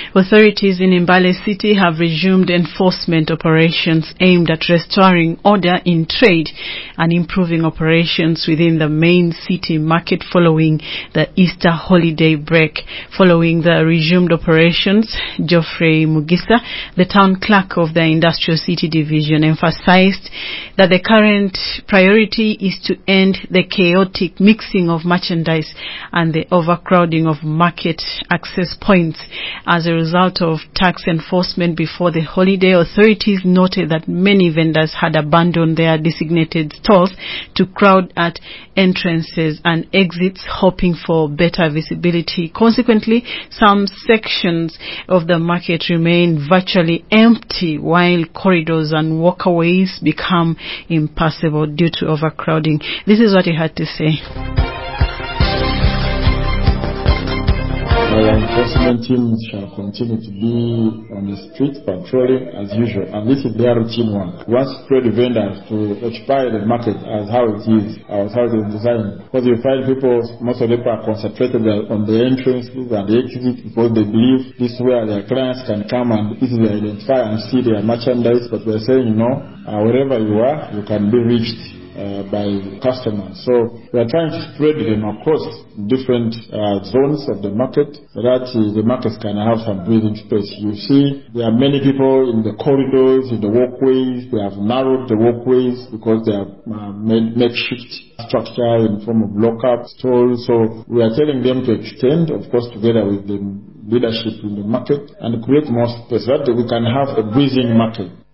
Authorities in Mbale City have resumed enforcement operations aimed at restoring order in trade and improving operations within the main city market following the Easter holiday break. Following the resumed operations, Geoffrey Mugisa, the town clerk of the Industrial City Division, emphasized that the current priority is to end the chaotic mixing of merchandise and the overcrowding of market access points. As a result of tax enforcement before the holiday, authorities noted that many vendors had abandoned their designated stalls to crowd at entrances and exits, hoping for better visibility. Consequently, some sections of the market remain virtually empty, while corridors and walkways become impassable due to overcrowding. This is what he had to say. Our enforcement teams shall continue to be on the street patrolling as usual, and this is their routine work. Once the vendors to occupy the market as how it is designed. Because you find people, most of them are concentrated on the entrances and the exits because they believe this is where their clients can come and easily identify and see their merchandise. But we're saying, wherever you are, you can be reached by customers. So we are trying to spread them across different zones of the market so that the markets can have some breathing space. You see, there are many people in the corridors, in the walkways. They have narrowed the walkways because they have made makeshift structure in the form of lock-up stalls. So we are telling them to extend, of course, together with the leadership in the market and create more space so that we can have a breathing market.